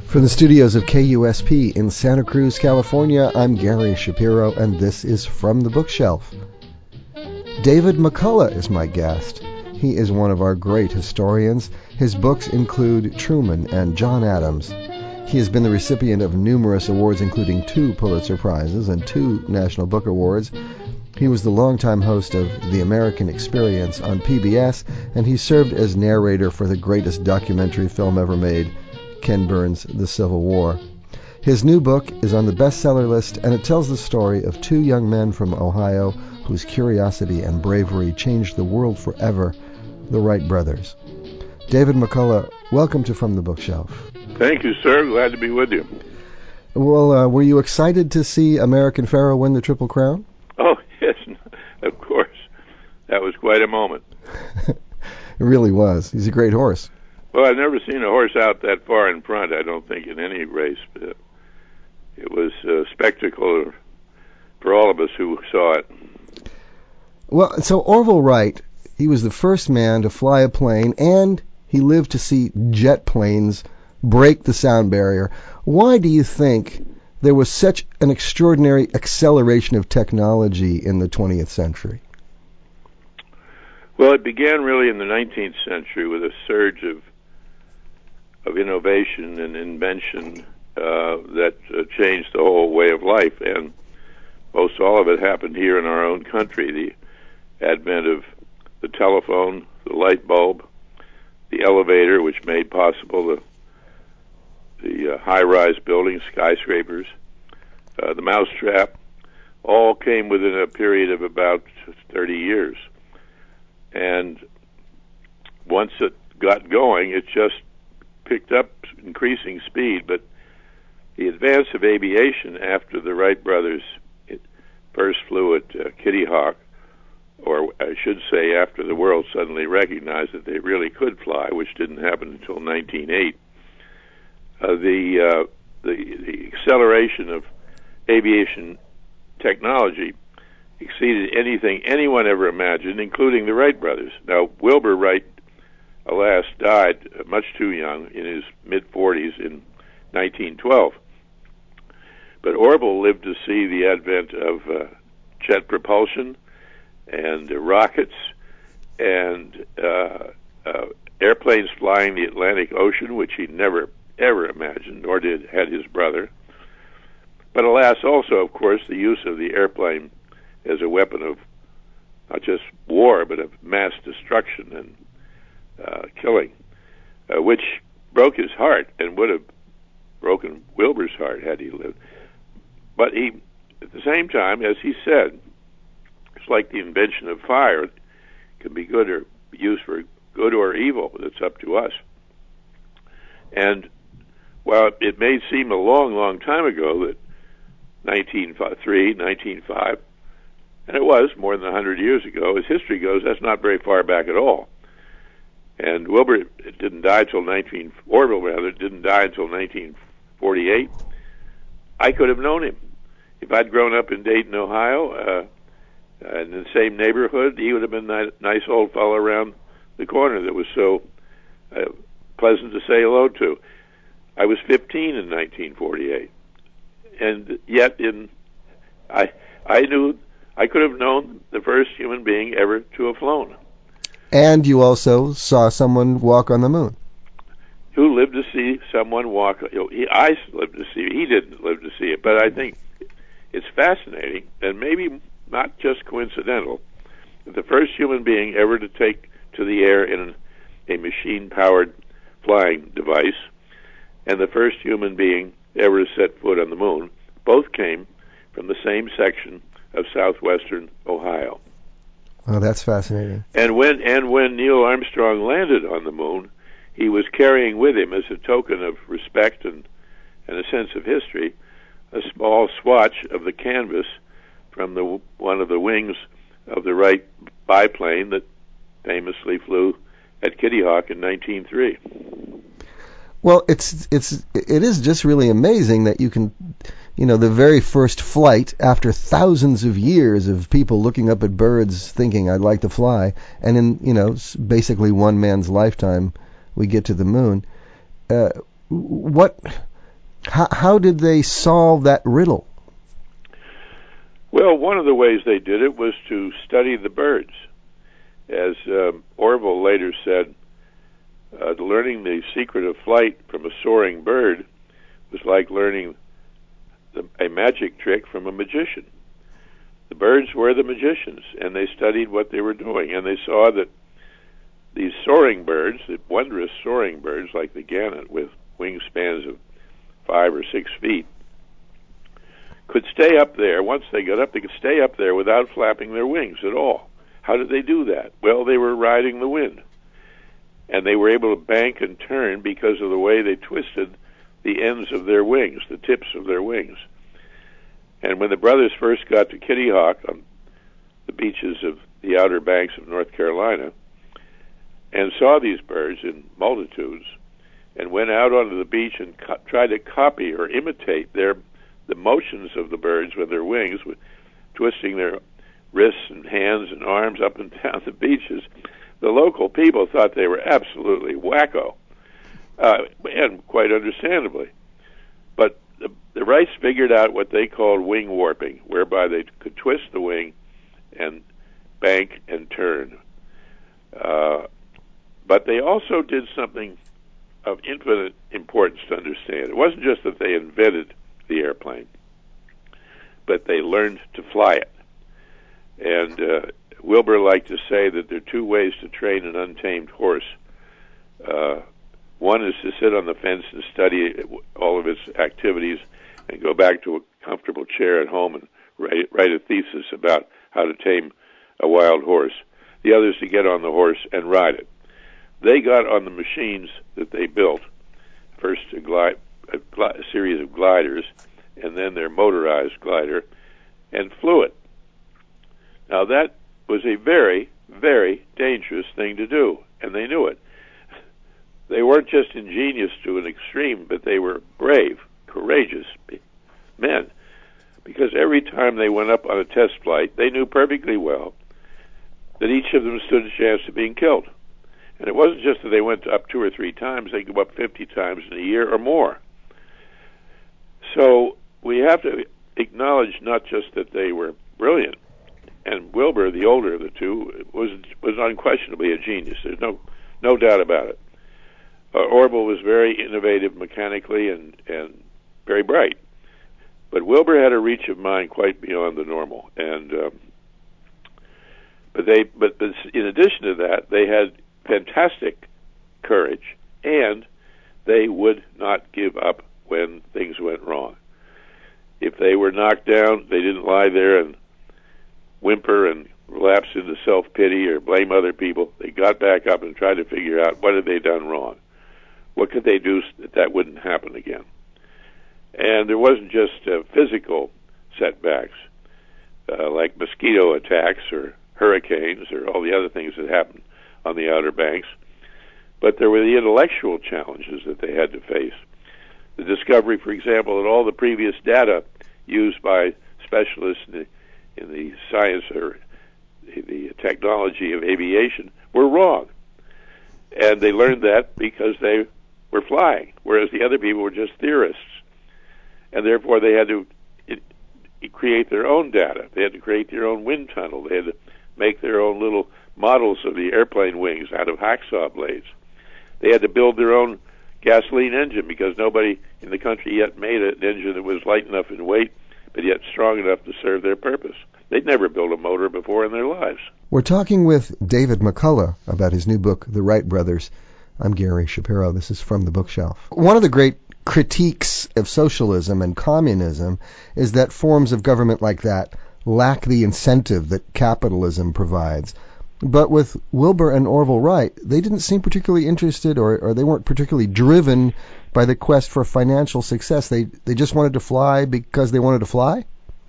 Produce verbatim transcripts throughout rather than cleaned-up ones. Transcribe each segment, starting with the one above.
From the studios of K U S P in Santa Cruz, California, I'm Gary Shapiro, and this is From the Bookshelf. David McCullough is my guest. He is one of our great historians. His books include Truman and John Adams. He has been the recipient of numerous awards, including two Pulitzer Prizes and two National Book Awards. He was the longtime host of The American Experience on P B S, and he served as narrator for the greatest documentary film ever made, Ken Burns' The Civil War. His new book is on the bestseller list, and it tells the story of two young men from Ohio whose curiosity and bravery changed the world forever, the Wright brothers. David McCullough, welcome to From the Bookshelf. Thank you, sir. Glad to be with you. Well, uh, were you excited to see American Pharoah win the Triple Crown? Oh, yes, of course. That was quite a moment. It really was. He's a great horse. Well, I've never seen a horse out that far in front, I don't think, in any race. But it was a spectacle for all of us who saw it. Well, so Orville Wright, he was the first man to fly a plane, and he lived to see jet planes break the sound barrier. Why do you think there was such an extraordinary acceleration of technology in the twentieth century? Well, it began really in the nineteenth century with a surge of of innovation and invention uh, that uh, changed the whole way of life, and most all of it happened here in our own country. The advent of the telephone, the light bulb, the elevator, which made possible the the uh, high-rise buildings, skyscrapers, uh, the mousetrap, all came within a period of about thirty years. And once it got going, it just picked up increasing speed. But the advance of aviation after the Wright brothers first flew at uh, Kitty Hawk, or I should say after the world suddenly recognized that they really could fly, which didn't happen until nineteen oh eight, uh, the, uh, the the acceleration of aviation technology exceeded anything anyone ever imagined, including the Wright brothers. Now, Wilbur Wright, alas, died much too young, in his mid-forties, in nineteen twelve. But Orville lived to see the advent of uh, jet propulsion and uh, rockets and uh, uh, airplanes flying the Atlantic Ocean, which he never, ever imagined, nor did had his brother. But alas, also, of course, the use of the airplane as a weapon of not just war, but of mass destruction and uh, killing, uh, which broke his heart and would have broken Wilbur's heart had he lived. But he, at the same time, as he said, it's like the invention of fire. It can be good or used for good or evil. It's up to us. And while it may seem a long, long time ago that nineteen oh three, nineteen oh five, and it was more than one hundred years ago, as history goes, that's not very far back at all. And Wilbur didn't die till nineteen Orville rather didn't die until nineteen forty-eight. I could have known him if I'd grown up in Dayton, Ohio, uh, uh, in the same neighborhood. He would have been a nice old fellow around the corner that was so uh, pleasant to say hello to. I was fifteen in nineteen forty-eight, and yet in I I knew I could have known the first human being ever to have flown. And you also saw someone walk on the moon. Who lived to see someone walk? You know, he, I lived to see it. He didn't live to see it. But I think it's fascinating, and maybe not just coincidental, that the first human being ever to take to the air in a machine-powered flying device and the first human being ever to set foot on the moon both came from the same section of southwestern Ohio. Oh, that's fascinating. And when and when Neil Armstrong landed on the moon, he was carrying with him, as a token of respect and, and a sense of history, a small swatch of the canvas from the one of the wings of the Wright biplane that famously flew at Kitty Hawk in nineteen oh three. Well, it's it's it is just really amazing that you can, you know, the very first flight after thousands of years of people looking up at birds thinking I'd like to fly, and in, you know, basically one man's lifetime we get to the moon. Uh, what How, how did they solve that riddle? Well, one of the ways they did it was to study the birds. As um, Orville later said, uh, learning the secret of flight from a soaring bird was like learning the, a magic trick from a magician. The birds were the magicians, and they studied what they were doing, and they saw that these soaring birds, the wondrous soaring birds like the gannet with wingspans of five or six feet, could stay up there. Once they got up, they could stay up there without flapping their wings at all. How did they do that? Well, they were riding the wind, and they were able to bank and turn because of the way they twisted the ends of their wings, the tips of their wings. And when the brothers first got to Kitty Hawk on the beaches of the Outer Banks of North Carolina and saw these birds in multitudes and went out onto the beach and co- tried to copy or imitate their the motions of the birds with their wings, with twisting their wrists and hands and arms up and down the beaches, the local people thought they were absolutely wacko, uh, and quite understandably. But the, the Wrights figured out what they called wing warping, whereby they could twist the wing and bank and turn. Uh, but they also did something of infinite importance to understand. It wasn't just that they invented the airplane, but they learned to fly it. And uh, Wilbur liked to say that there are two ways to train an untamed horse. Uh, one is to sit on the fence and study all of its activities and go back to a comfortable chair at home and write, write a thesis about how to tame a wild horse. The other is to get on the horse and ride it. They got on the machines that they built, first a, glide, a, gl- a series of gliders, and then their motorized glider, and flew it. Now that was a very, very dangerous thing to do, and they knew it. They weren't just ingenious to an extreme, but they were brave, courageous men, because every time they went up on a test flight, they knew perfectly well that each of them stood a chance of being killed. And it wasn't just that they went up two or three times, they go up fifty times in a year or more. So we have to acknowledge not just that they were brilliant, and Wilbur, the older of the two, was was unquestionably a genius. There's no no doubt about it. Uh, Orville was very innovative mechanically and, and very bright. But Wilbur had a reach of mind quite beyond the normal. And um, but they but, but in addition to that, they had fantastic courage, and they would not give up when things went wrong. If they were knocked down, they didn't lie there and whimper and relapse into self-pity or blame other people. They got back up and tried to figure out what had they done wrong. What could they do that that wouldn't happen again? And there wasn't just uh, physical setbacks uh, like mosquito attacks or hurricanes or all the other things that happened on the Outer Banks, but there were the intellectual challenges that they had to face. The discovery, for example, that all the previous data used by specialists in the, in the science or the technology of aviation were wrong. And they learned that because they were flying, whereas the other people were just theorists. And therefore they had to it, it create their own data. They had to create their own wind tunnel. They had to make their own little models of the airplane wings out of hacksaw blades. They had to build their own gasoline engine because nobody in the country yet made an engine that was light enough in weight but yet strong enough to serve their purpose. They'd never built a motor before in their lives. We're talking with David McCullough about his new book, The Wright Brothers. I'm Gary Shapiro. This is From the Bookshelf. One of the great critiques of socialism and communism is that forms of government like that lack the incentive that capitalism provides. But with Wilbur and Orville Wright, they didn't seem particularly interested or, or they weren't particularly driven by the quest for financial success. They they just wanted to fly because they wanted to fly?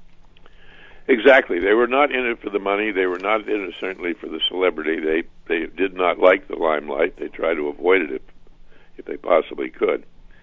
Exactly. They were not in it for the money. They were not in it certainly for the celebrity. They they did not like the limelight. They tried to avoid it if, if they possibly could.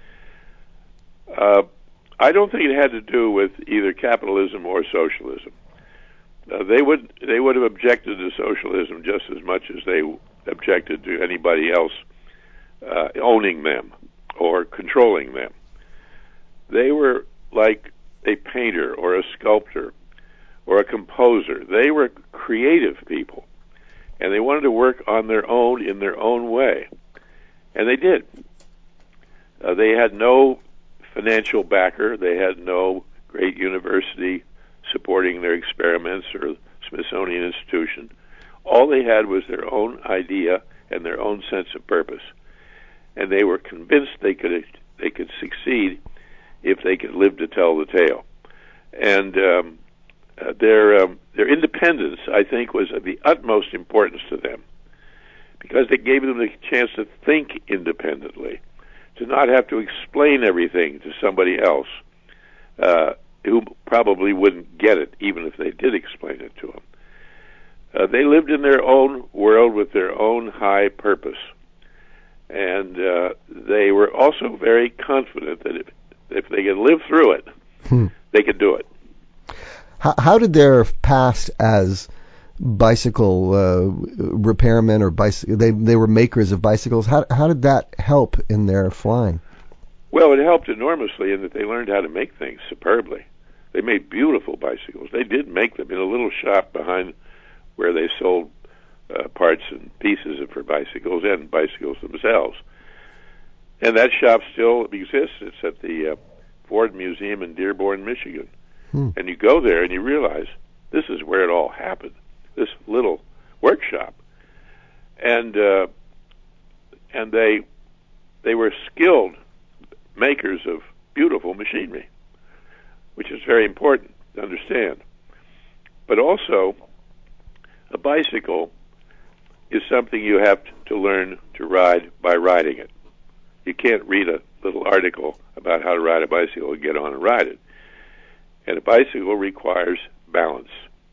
Uh, I don't think it had to do with either capitalism or socialism. Uh, they would they would have objected to socialism just as much as they objected to anybody else uh, owning them or controlling them. they were like a painter or a sculptor or a composer. They were creative people, and they wanted to work on their own in their own way, and they did. Uh, they had no financial backer. They had no great university supporting their experiments or Smithsonian Institution. All they had was their own idea and their own sense of purpose, and they were convinced they could they could succeed if they could live to tell the tale. And um, uh, their um, their independence, I think, was of the utmost importance to them, because it gave them the chance to think independently, to not have to explain everything to somebody else uh, who probably wouldn't get it, even if they did explain it to them. Uh, they lived in their own world with their own high purpose, and uh, they were also very confident that if, if they could live through it, hmm. they could do it. How, how did their past as bicycle uh, repairmen or bicycle, they they were makers of bicycles, how how did that help in their flying? Well, it helped enormously in that they learned how to make things superbly. They made beautiful bicycles. They did make them in a little shop behind where they sold uh, parts and pieces for bicycles and bicycles themselves. And that shop still exists. It's at the uh, Ford Museum in Dearborn, Michigan. Hmm. And you go there and you realize this is where it all happened, this little workshop. And uh, and they they were skilled makers of beautiful machinery, which is very important to understand. But also, a bicycle is something you have to learn to ride by riding it. You can't read a little article about how to ride a bicycle and get on and ride it. And a bicycle requires balance.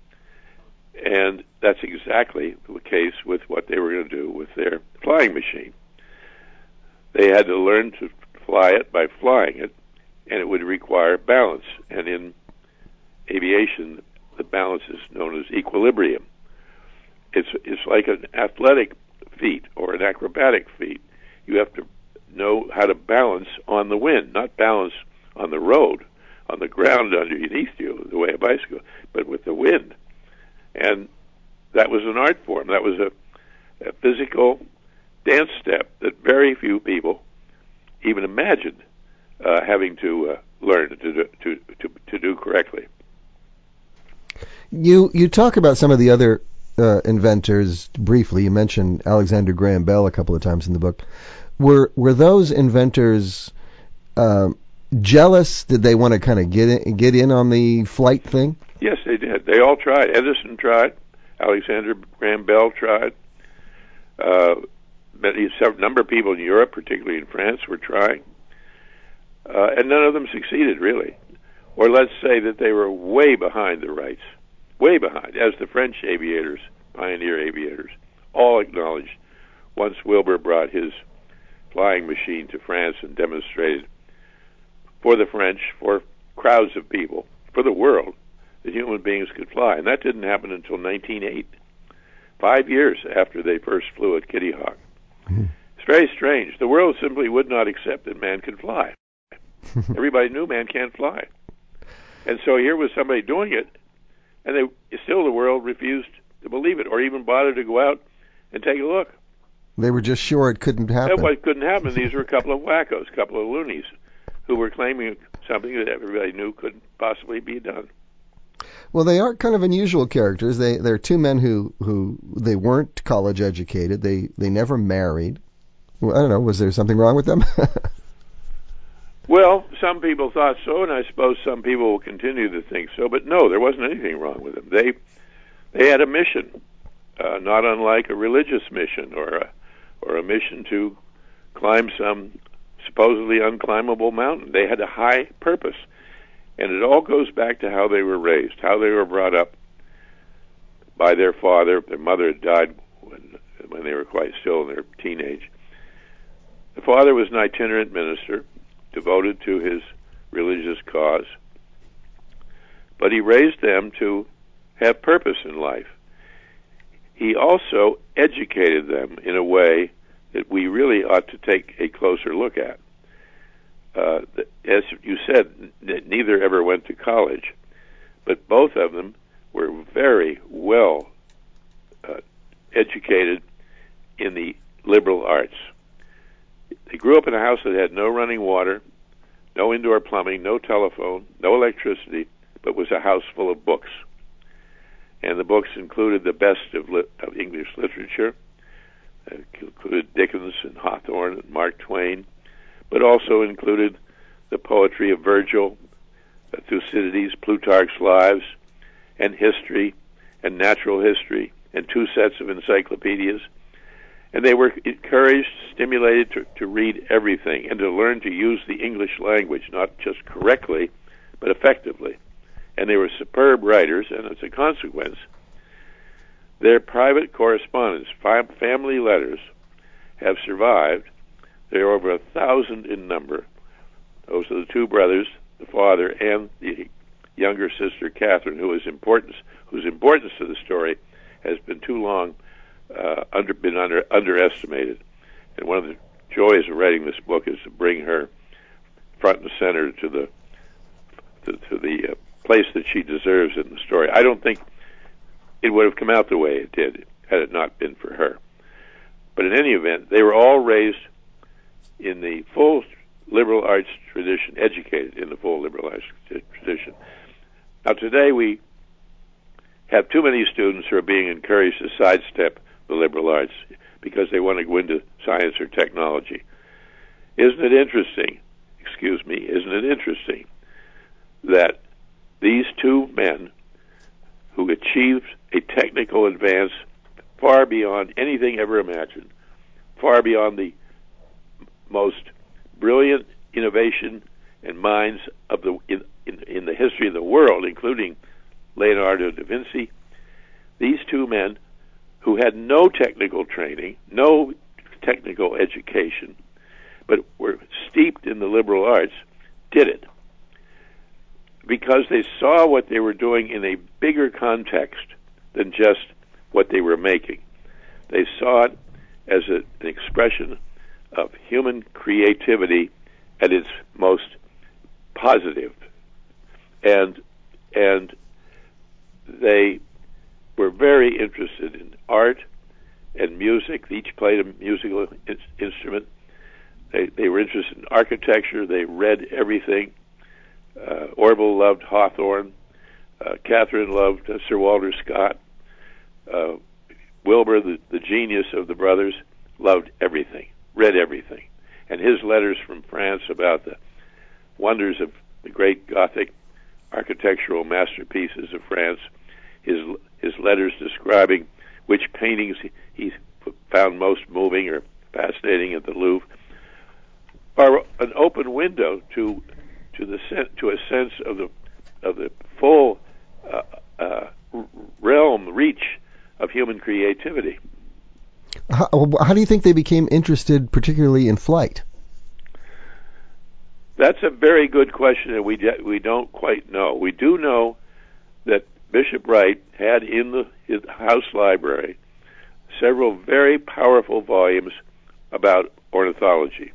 And that's exactly the case with what they were going to do with their flying machine. They had to learn to fly it by flying it, and it would require balance. And in aviation, the balance is known as equilibrium. It's it's like an athletic feat or an acrobatic feat. You have to know how to balance on the wind, not balance on the road, on the ground underneath you, the way a bicycle, but with the wind. And that was an art form. That was a, a physical dance step that very few people even imagined uh, having to uh, learn to do, to, to to do correctly. You you talk about some of the other uh, inventors briefly. You mentioned Alexander Graham Bell a couple of times in the book. Were were those inventors um, jealous? Did they want to kind of get in, get in on the flight thing? Yes, they did. They all tried. Edison tried. Alexander Graham Bell tried. Uh, a number of people in Europe, particularly in France, were trying. Uh, and none of them succeeded, really. Or let's say that they were way behind the Wrights. Way behind, as the French aviators, pioneer aviators, all acknowledged once Wilbur brought his flying machine to France and demonstrated for the French, for crowds of people, for the world, that human beings could fly. And that didn't happen until nineteen oh eight, five years after they first flew at Kitty Hawk. Mm-hmm. It's very strange. The world simply would not accept that man could fly. Everybody knew man can't fly. And so here was somebody doing it, and they still the world refused to believe it or even bother to go out and take a look. They were just sure it couldn't happen. Well, it couldn't happen. These were a couple of wackos, a couple of loonies, who were claiming something that everybody knew couldn't possibly be done. Well, they are kind of unusual characters. They they're two men who, who they weren't college educated. They they never married. Well, I don't know. Was there something wrong with them? Well, some people thought so, and I suppose some people will continue to think so. But no, there wasn't anything wrong with them. They they had a mission, uh, not unlike a religious mission or a or a mission to climb some supposedly unclimbable mountain. They had a high purpose. And it all goes back to how they were raised, how they were brought up by their father. Their mother had died when, when they were quite still in their teenage. The father was an itinerant minister, devoted to his religious cause. But he raised them to have purpose in life. He also educated them in a way that we really ought to take a closer look at. uh, as you said, n- neither ever went to college, but both of them were very well uh, educated in the liberal arts. They grew up in a house that had no running water, no indoor plumbing, no telephone, no electricity, but was a house full of books. And the books included the best of, li- of English literature. It included Dickens and Hawthorne and Mark Twain, but also included the poetry of Virgil, uh, Thucydides, Plutarch's Lives, and history, and natural history, and two sets of encyclopedias. And they were encouraged, stimulated to, to read everything and to learn to use the English language, not just correctly, but effectively. And they were superb writers, and as a consequence, their private correspondence, family letters, have survived. There are over a thousand in number. Those are the two brothers, the father, and the younger sister, Catherine, who is importance, whose importance to the story has been too long uh, under, been under, underestimated. And one of the joys of writing this book is to bring her front and center to the to, to the uh, place that she deserves in the story. I don't think it would have come out the way it did had it not been for her. But in any event, they were all raised in the full liberal arts tradition, educated in the full liberal arts tradition. Now, today we have too many students who are being encouraged to sidestep the liberal arts because they want to go into science or technology. Isn't it interesting, excuse me, isn't it interesting that these two men who achieved a technical advance far beyond anything ever imagined, far beyond the most brilliant innovation and minds of the in, in, in the history of the world, including Leonardo da Vinci, these two men who had no technical training, no technical education, but were steeped in the liberal arts, did it because they saw what they were doing in a bigger context than just what they were making. They saw it as a, an expression of human creativity at its most positive. And and they were very interested in art and music. They each played a musical in- instrument. They, they were interested in architecture. They read everything. Uh, Orville loved Hawthorne. Uh, Catherine loved uh, Sir Walter Scott. Uh, Wilbur, the, the genius of the brothers, loved everything, read everything. And his letters from France about the wonders of the great Gothic architectural masterpieces of France, his his letters describing which paintings he, he found most moving or fascinating at the Louvre, are an open window to to the to a sense of the of the full uh, uh, realm reach of human creativity. How, how do you think they became interested, particularly in flight? That's a very good question, and we de- we don't quite know. We do know that Bishop Wright had in the his house library several very powerful volumes about ornithology,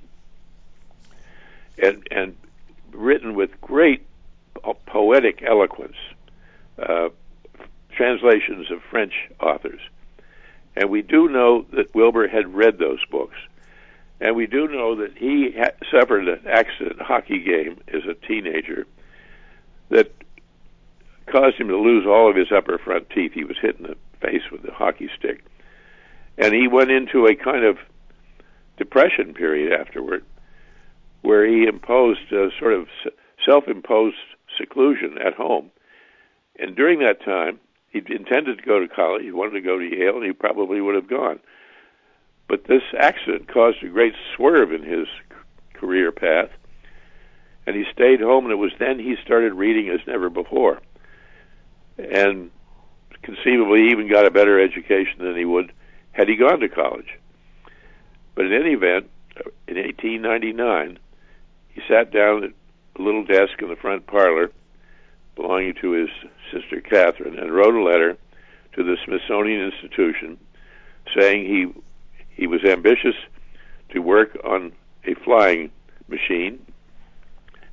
and and written with great poetic eloquence, uh, translations of French authors. And we do know that Wilbur had read those books. And we do know that he ha- suffered an accident hockey game as a teenager that caused him to lose all of his upper front teeth. He was hit in the face with a hockey stick. And he went into a kind of depression period afterward, where he imposed a sort of self-imposed seclusion at home. And during that time, he intended to go to college. He wanted to go to Yale, and he probably would have gone. But this accident caused a great swerve in his career path, and he stayed home, and it was then he started reading as never before. And conceivably, he even got a better education than he would had he gone to college. But in any event, in eighteen ninety-nine, he sat down at a little desk in the front parlor belonging to his sister Catherine and wrote a letter to the Smithsonian Institution saying he he was ambitious to work on a flying machine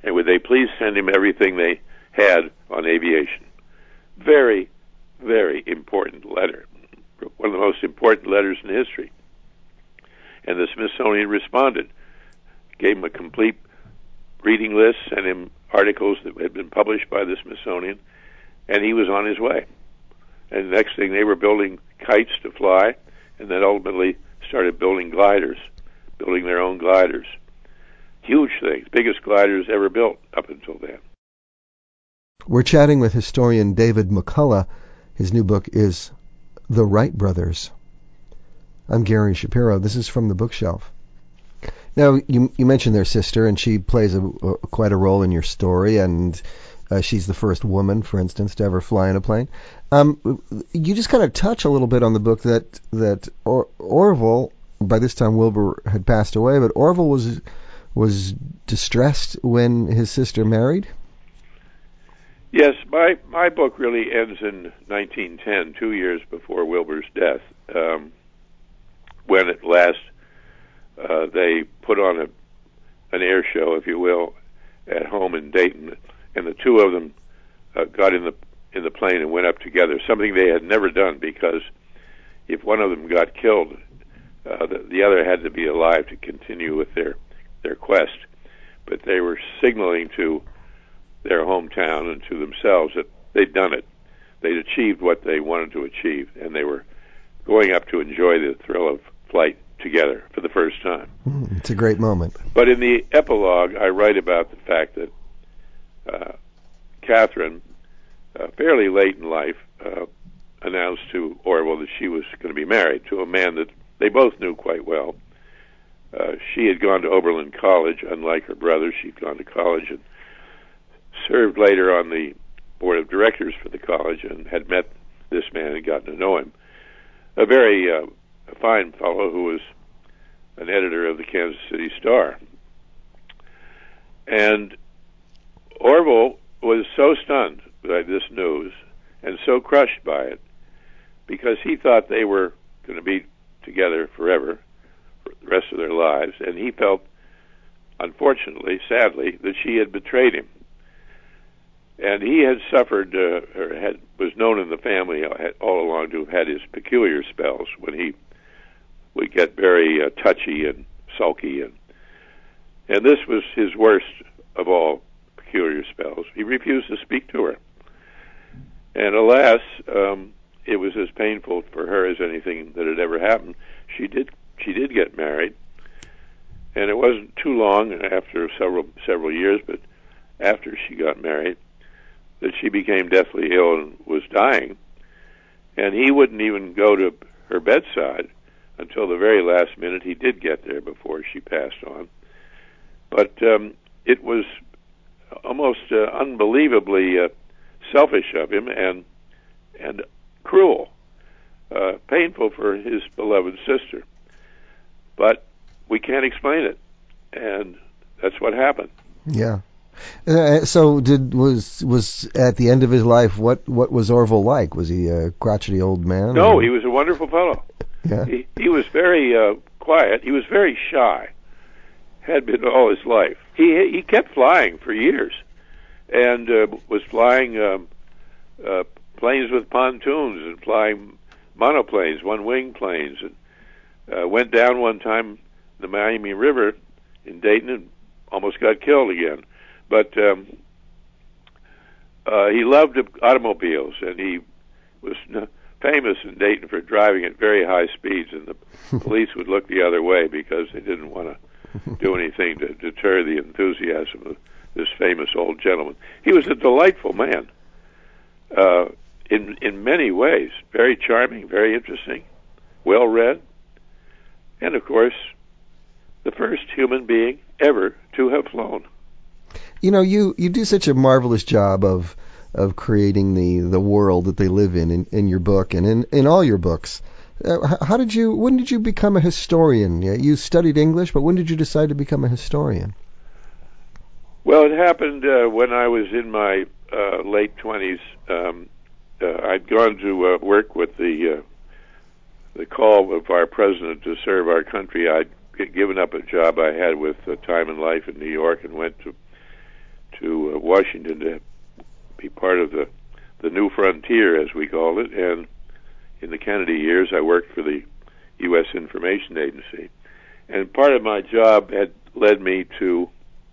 and would they please send him everything they had on aviation. Very, very important letter. One of the most important letters in history. And the Smithsonian responded, gave him a complete reading list, sent him articles that had been published by the Smithsonian, and he was on his way. And the next thing, they were building kites to fly, and then ultimately started building gliders, building their own gliders. Huge things, biggest gliders ever built up until then. We're chatting with historian David McCullough. His new book is The Wright Brothers. I'm Gary Shapiro. This is From the Bookshelf. Now, you you mentioned their sister, and she plays a, a, quite a role in your story, and uh, she's the first woman, for instance, to ever fly in a plane. Um, you just kind of touch a little bit on the book that that or, Orville, by this time Wilbur had passed away, but Orville was was distressed when his sister married. Yes, my my book really ends in nineteen ten, two years before Wilbur's death, um, when at last uh, they put on a an air show, if you will, at home in Dayton, and the two of them uh, got in the in the plane and went up together. Something they had never done, because if one of them got killed, uh, the, the other had to be alive to continue with their their quest. But they were signaling to their hometown and to themselves that they'd done it. They'd achieved what they wanted to achieve, and they were going up to enjoy the thrill of flight together for the first time. Mm, it's a great moment. But in the epilogue, I write about the fact that uh, Catherine, uh, fairly late in life, uh, announced to Orville that she was going to be married to a man that they both knew quite well. Uh, she had gone to Oberlin College. Unlike her brother, she'd gone to college and served later on the board of directors for the college, and had met this man and gotten to know him. A very uh, a fine fellow who was an editor of the Kansas City Star. And Orville was so stunned by this news and so crushed by it, because he thought they were going to be together forever, for the rest of their lives, and he felt, unfortunately, sadly, that she had betrayed him. And he had suffered, uh, or had was known in the family all along to have had his peculiar spells when he would get very uh, touchy and sulky, and and this was his worst of all peculiar spells. He refused to speak to her, and alas, um, it was as painful for her as anything that had ever happened. She did she did get married, and it wasn't too long after several several years, but after she got married, that she became deathly ill and was dying, and he wouldn't even go to her bedside until the very last minute. He did get there before she passed on, but um, it was almost uh, unbelievably uh, selfish of him and and cruel, uh, painful for his beloved sister. But we can't explain it, and that's what happened. Yeah. Uh, so, did was was at the end of his life? What what was Orville like? Was he a crotchety old man? No, or? he was a wonderful fellow. Yeah. He he was very uh, quiet. He was very shy. Had been all his life. He he kept flying for years, and uh, was flying um, uh, planes with pontoons and flying monoplanes, one-wing planes, and uh, went down one time the Miami River in Dayton and almost got killed again. But um, uh, he loved automobiles, and he was n- famous in Dayton for driving at very high speeds, and the police would look the other way because they didn't want to do anything to deter the enthusiasm of this famous old gentleman. He was a delightful man uh, in in many ways, very charming, very interesting, well-read, and, of course, the first human being ever to have flown. You know, you, you do such a marvelous job of of creating the, the world that they live in, in in your book and in, in all your books. Uh, how did you? When did you become a historian? You studied English, but when did you decide to become a historian? Well, it happened uh, when I was in my uh, late twenties. Um, uh, I'd gone to uh, work with the uh, the call of our president to serve our country. I'd given up a job I had with uh, Time and Life in New York and went to to uh, Washington to be part of the the New Frontier, as we called it. And in the Kennedy years, I worked for the U S Information Agency. And part of my job had led me to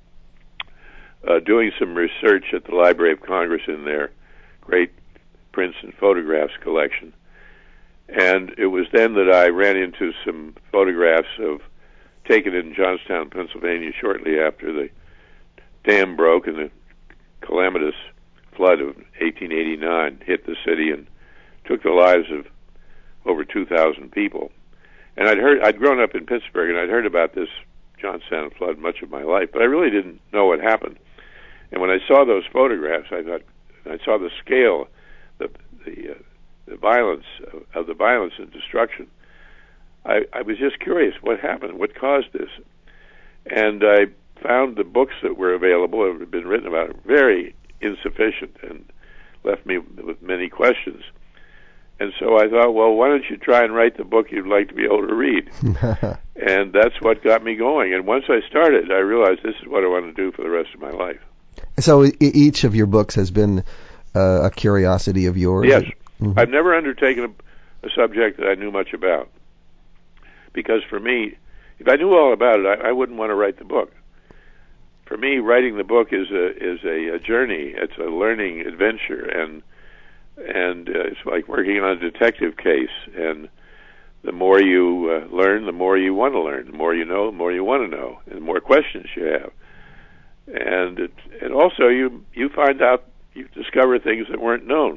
uh, doing some research at the Library of Congress in their great prints and photographs collection. And it was then that I ran into some photographs of taken in Johnstown, Pennsylvania, shortly after the dam broke and the calamitous flood of eighteen eighty-nine hit the city and took the lives of over two thousand people. And I'd heard, I'd grown up in Pittsburgh, and I'd heard about this Johnstown flood much of my life, but I really didn't know what happened. And when I saw those photographs, I thought, I saw the scale, the the, uh, the violence of, of the violence and destruction. I, I was just curious, what happened? What caused this? And I found the books that were available, that had been written about it, very insufficient and left me with many questions. And so I thought, well, why don't you try and write the book you'd like to be able to read? And that's what got me going. And once I started, I realized this is what I want to do for the rest of my life. So e- each of your books has been uh, a curiosity of yours? Yes. Mm-hmm. I've never undertaken a, a subject that I knew much about. Because for me, if I knew all about it, I, I wouldn't want to write the book. For me, writing the book is a is a, a journey. It's a learning adventure, and and uh, it's like working on a detective case. And the more you uh, learn, the more you want to learn. The more you know, the more you want to know, and the more questions you have. And it, and also you you find out, you discover things that weren't known.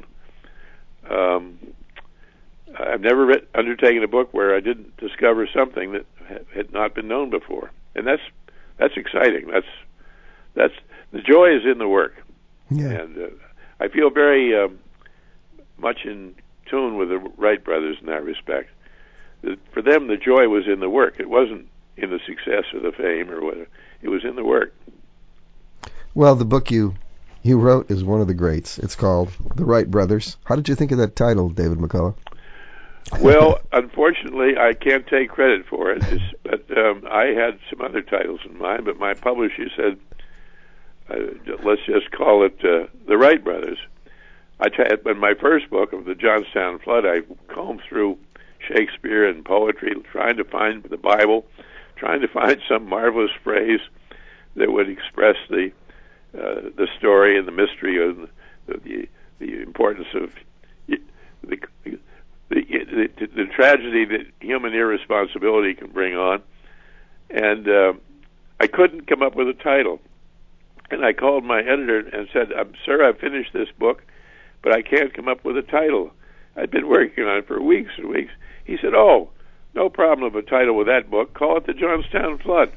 Um, I've never read, undertaken a book where I didn't discover something that had not been known before, and that's that's exciting. That's that's the joy is in the work, yeah. And uh, I feel very um, much in tune with the Wright brothers in that respect. The, for them, the joy was in the work. It wasn't in the success or the fame or whatever. It was in the work. Well, the book you you wrote is one of the greats. It's called The Wright Brothers. How did you think of that title, David McCullough? Well, unfortunately, I can't take credit for it. It's, but um, I had some other titles in mind, but my publisher said, uh, let's just call it uh, The Wright Brothers. I tried, in my first book of the Johnstown flood, I combed through Shakespeare and poetry, trying to find the Bible, trying to find some marvelous phrase that would express the uh, the story and the mystery of the, the, the importance of the, the The, the, the tragedy that human irresponsibility can bring on. And uh, I couldn't come up with a title. And I called my editor and said, I'm, sir, I've finished this book, but I can't come up with a title. I'd been working on it for weeks and weeks. He said, oh, no problem of a title with that book. Call it The Johnstown Flood.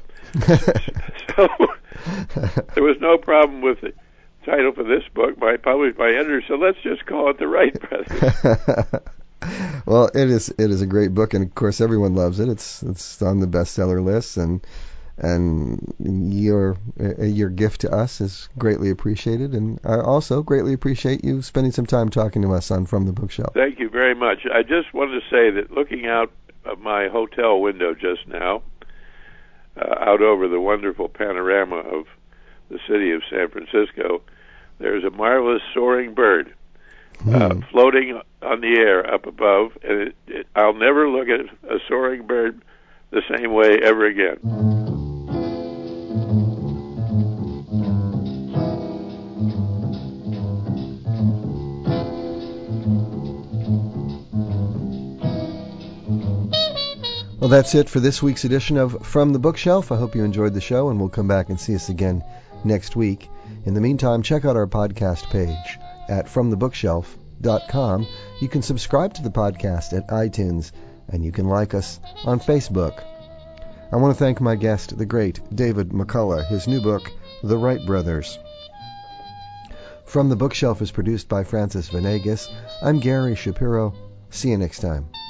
So there was no problem with the title for this book. My published my editor said, let's just call it The Wright Brothers. Well, it is it is a great book, and of course everyone loves it. It's it's on the bestseller list, and and your your gift to us is greatly appreciated, and I also greatly appreciate you spending some time talking to us on From the Bookshelf. Thank you very much. I just wanted to say that looking out of my hotel window just now, uh, out over the wonderful panorama of the city of San Francisco, there's a marvelous soaring bird. Uh, hmm. floating on the air up above, and it, it, I'll never look at a soaring bird the same way ever again. Well, that's it for this week's edition of From the Bookshelf. I hope you enjoyed the show, and we'll come back and see us again next week. In the meantime, check out our podcast page at from the bookshelf dot com. You can subscribe to the podcast at iTunes, and you can like us on Facebook. I want to thank my guest, the great David McCullough. His new book, The Wright Brothers. From the Bookshelf is produced by Francis Venegas. I'm Gary Shapiro. See you next time.